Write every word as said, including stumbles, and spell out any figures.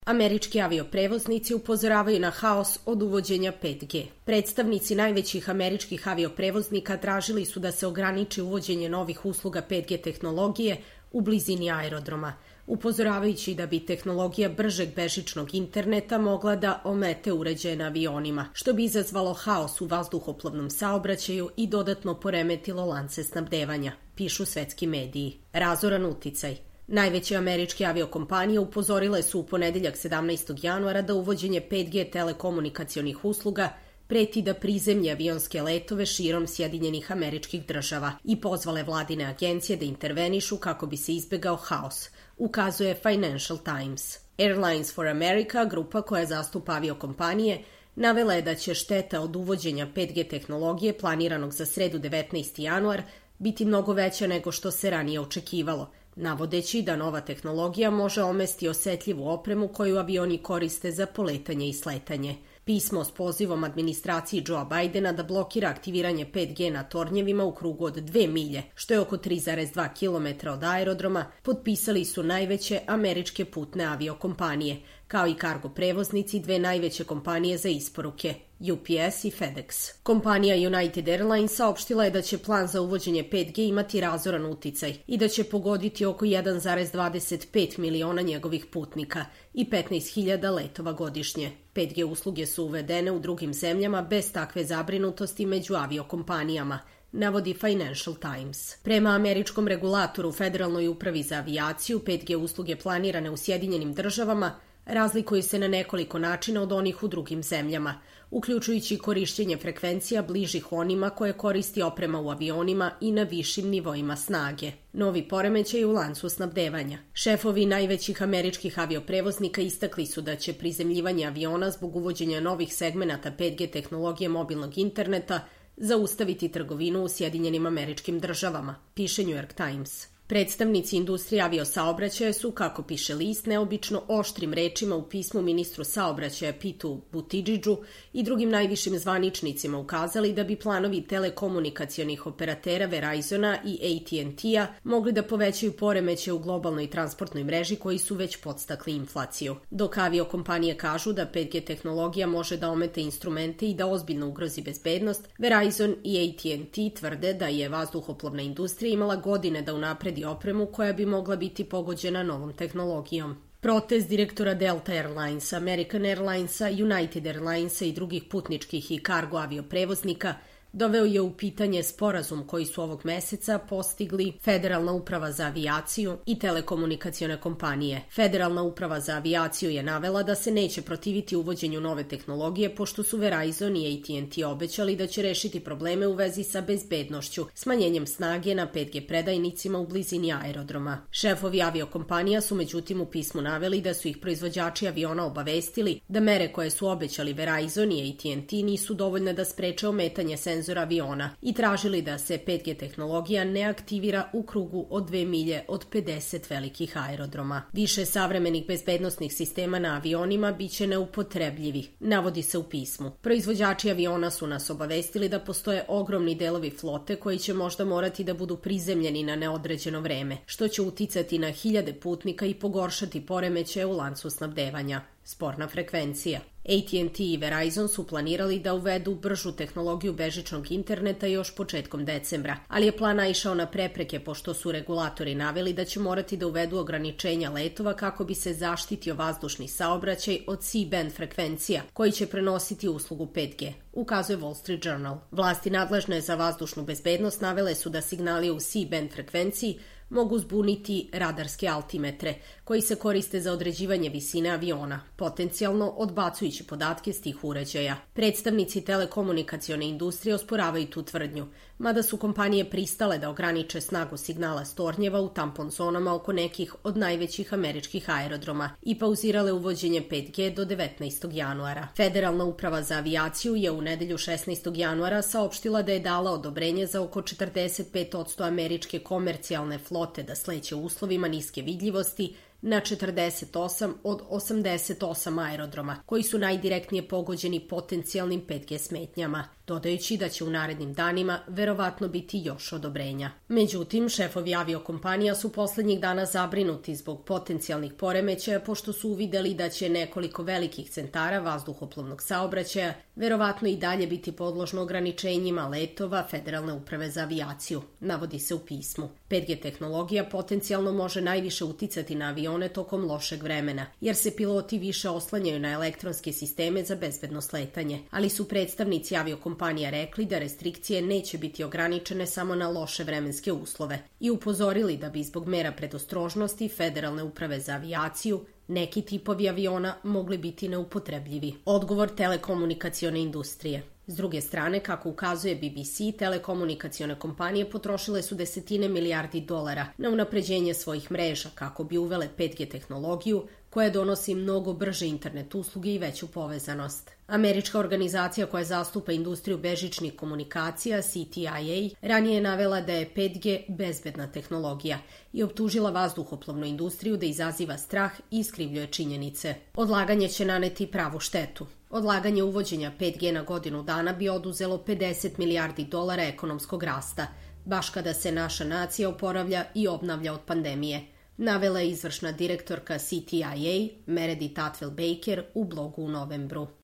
Američki avioprevoznici upozoravaju na haos od uvođenja pet G. Predstavnici najvećih američkih avioprevoznika tražili su da se ograniči uvođenje novih usluga pet G tehnologije u blizini aerodroma, upozoravajući da bi tehnologija bržeg bežičnog interneta mogla da omete uređaje na avionima, što bi izazvalo haos u vazduhoplovnom saobraćaju i dodatno poremetilo lance snabdevanja, pišu svetski mediji. Razoran uticaj. Najveće američke aviokompanije upozorile su u ponedeljak sedamnaestog januara da uvođenje pet G telekomunikacionih usluga preti da prizemlje avionske letove širom Sjedinjenih Američkih Država i pozvale vladine agencije da intervenišu kako bi se izbegao haos, ukazuje Financial Times. Airlines for America, grupa koja zastupa aviokompanije, navela je da će šteta od uvođenja pet G tehnologije planiranog za sredu devetnaesti januar biti mnogo veća nego što se ranije očekivalo, navodeći da nova tehnologija može omesti osetljivu opremu koju avioni koriste za poletanje i sletanje. Pismo s pozivom administraciji Joea Bidena da blokira aktiviranje pet G na tornjevima u krugu od dve milje, što je oko tri zarez dva kilometra od aerodroma, potpisali su najveće američke putne aviokompanije, kao i kargo prevoznici dve najveće kompanije za isporuke, U P S i FedEx. Kompanija United Airlines saopštila je da će plan za uvođenje pet G imati razoran uticaj i da će pogoditi oko jedan zarez dvadeset pet miliona njegovih putnika i petnaest hiljada letova godišnje. pet G usluge su uvedene u drugim zemljama bez takve zabrinutosti među aviokompanijama, navodi Financial Times. Prema američkom regulatoru Federalnoj upravi za avijaciju, pet G usluge planirane u Sjedinjenim Državama razlikuju se na nekoliko načina od onih u drugim zemljama, uključujući korišćenje frekvencija bližih onima koje koristi oprema u avionima i na višim nivoima snage. Novi poremećaj u lancu snabdevanja. Šefovi najvećih američkih avioprevoznika istakli su da će prizemljivanje aviona zbog uvođenja novih segmenata pet G tehnologije mobilnog interneta zaustaviti trgovinu u Sjedinjenim Američkim Državama, piše New York Times. Predstavnici industrije aviosaobraćaja su, kako piše list, neobično oštrim rečima u pismu ministru saobraćaja Pitu Buttigiegu i drugim najvišim zvaničnicima ukazali da bi planovi telekomunikacionih operatera Verizona i A T and T-a mogli da povećaju poremeće u globalnoj transportnoj mreži koji su već podstakli inflaciju. Dok aviokompanije kažu da pet G tehnologija može da omete instrumente i da ozbiljno ugrozi bezbednost, Verizon i A T and T tvrde da je vazduhoplovna industrija imala godine da unapredi opremu koja bi mogla biti pogođena novom tehnologijom. Protest direktora Delta Airlinesa, American Airlinesa, United Airlinesa i drugih putničkih i kargo avioprevoznika doveo je u pitanje sporazum koji su ovog meseca postigli Federalna uprava za avijaciju i telekomunikacione kompanije. Federalna uprava za avijaciju je navela da se neće protiviti uvođenju nove tehnologije pošto su Verizon i A T and T obećali da će rešiti probleme u vezi sa bezbednošću, smanjenjem snage na pet G predajnicima u blizini aerodroma. Šefovi aviokompanija su međutim u pismu naveli da su ih proizvođači aviona obavestili da mere koje su obećali Verizon i A T and T nisu dovoljne da spreče ometanje senzora aviona i tražili da se pet G tehnologija ne aktivira u krugu od dve milje od pedeset velikih aerodroma. Više savremenih bezbednosnih sistema na avionima biće neupotrebljivi, navodi se u pismu. Proizvođači aviona su nas obavestili da postoje ogromni delovi flote koji će možda morati da budu prizemljeni na neodređeno vreme, što će uticati na hiljade putnika i pogoršati poremećaje u lancu snabdevanja. Sporna frekvencija. A T and T i Verizon su planirali da uvedu bržu tehnologiju bežičnog interneta još početkom decembra, ali je plan naišao na prepreke pošto su regulatori naveli da će morati da uvedu ograničenja letova kako bi se zaštitio vazdušni saobraćaj od C-band frekvencija koji će prenositi uslugu pet G, ukazuje Wall Street Journal. Vlasti nadležne za vazdušnu bezbednost navele su da signali u C-band frekvenciji mogu zbuniti radarske altimetre, koji se koriste za određivanje visine aviona, potencijalno odbacujući podatke s tih uređaja. Predstavnici telekomunikacione industrije osporavaju tu tvrdnju, mada su kompanije pristale da ograniče snagu signala s tornjeva u tampon zonama oko nekih od najvećih američkih aerodroma i pauzirale uvođenje pet G do devetnaestog januara. Federalna uprava za avijaciju je u nedelju šesnaestog januara saopštila da je dala odobrenje za oko četrdeset pet posto američke komercijalne flote da sleće u uslovima niske vidljivosti na četrdeset osam od osamdeset osam aerodroma, koji su najdirektnije pogođeni potencijalnim pet G smetnjama. dodajući da će u narednim danima verovatno biti još odobrenja. Međutim, šefovi aviokompanija su poslednjih dana zabrinuti zbog potencijalnih poremećaja pošto su uvideli da će nekoliko velikih centara vazduhoplovnog saobraćaja verovatno i dalje biti podložno ograničenjima letova Federalne uprave za avijaciju, navodi se u pismu. pet G tehnologija potencijalno može najviše uticati na avione tokom lošeg vremena, jer se piloti više oslanjaju na elektronske sisteme za bezbedno sletanje, ali su predstavnici aviokompanija rekli da restrikcije neće biti ograničene samo na loše vremenske uslove i upozorili da bi zbog mera predostrožnosti Federalne uprave za avijaciju neki tipovi aviona mogli biti neupotrebljivi. Odgovor telekomunikacione industrije. S druge strane, kako ukazuje B B C, telekomunikacione kompanije potrošile su desetine milijardi dolara na unapređenje svojih mreža kako bi uvele pet G tehnologiju koja donosi mnogo brže internet usluge i veću povezanost. Američka organizacija koja zastupa industriju bežičnih komunikacija, C T I A, ranije je navela da je pet G bezbedna tehnologija i optužila vazduhoplovnu industriju da izaziva strah i iskrivljuje činjenice. Odlaganje će naneti pravu štetu. Odlaganje uvođenja pet G na godinu dana bi oduzelo pedeset milijardi dolara ekonomskog rasta, baš kada se naša nacija oporavlja i obnavlja od pandemije, navela je izvršna direktorka C T I A Meredith Atwell Baker u blogu u novembru.